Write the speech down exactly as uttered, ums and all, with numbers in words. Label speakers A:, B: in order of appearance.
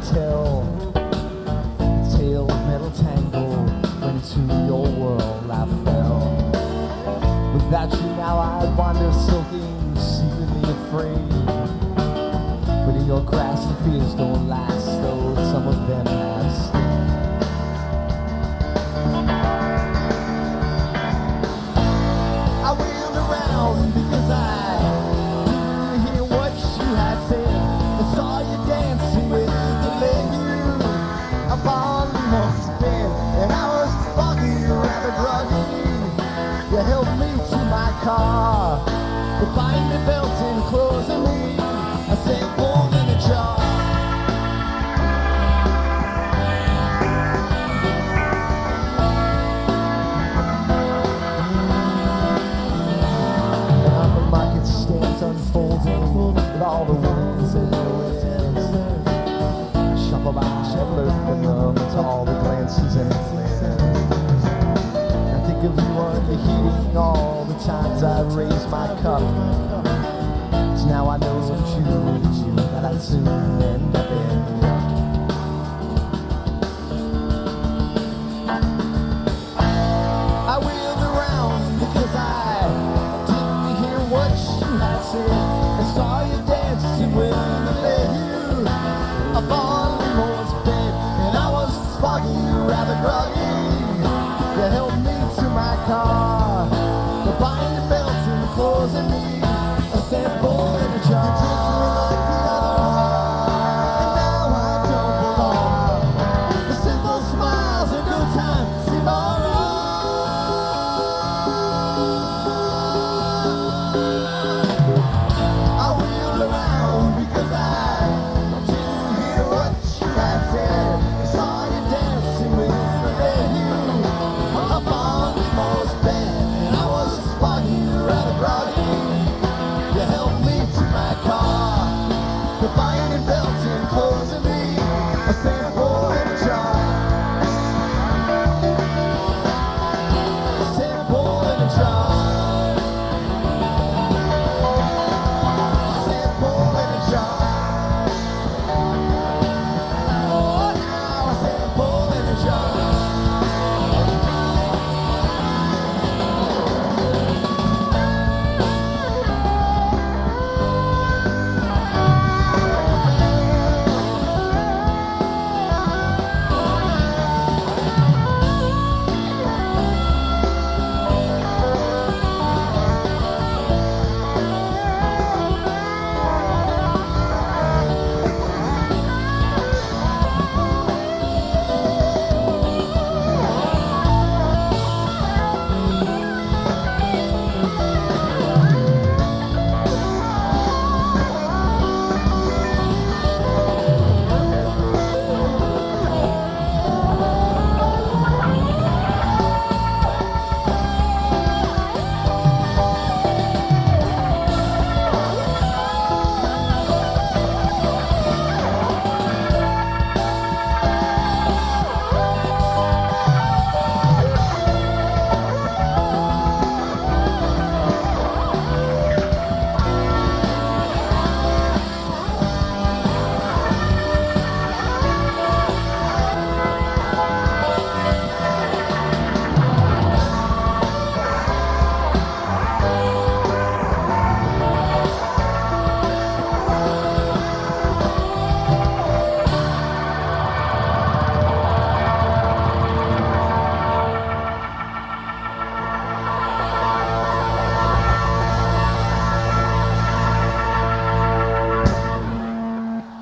A: tell the tale of metal tangle. When into your world I fell. Without you now I wander sulking, secretly afraid. But in your grasp the fears don't last, though some of them have stayed. I wheeled around because I didn't hear what you had said. I saw you dancing with the lady upon the bed, and I was fucking rather groggy. You helped me to my car, but bind the belt and closing me. I said, gold in a jar. And on the market stands unfolding with all the winds in the winds. Shuffle by, flirt and numb to all the glances and flares. I think of you under heating all the times I've raised my cup. So now I know it's you, it's you that I'd soon end up in. I wheeled around because I didn't hear what you had said. I saw you dancing with the lady upon the moon's bed, and I was foggy, rather groggy. You helped me to my car, but bind the belt and closing me. I said, boy, in a jar. You treated me like the others, and now I don't belong. The simple smiles and good times seem alright. I wheeled around because I didn't hear what you had said. I saw you dancing with the lady up on the most bed, and I was foggy, rather groggy. You helped me to my car, the binding belts and closing me. I said,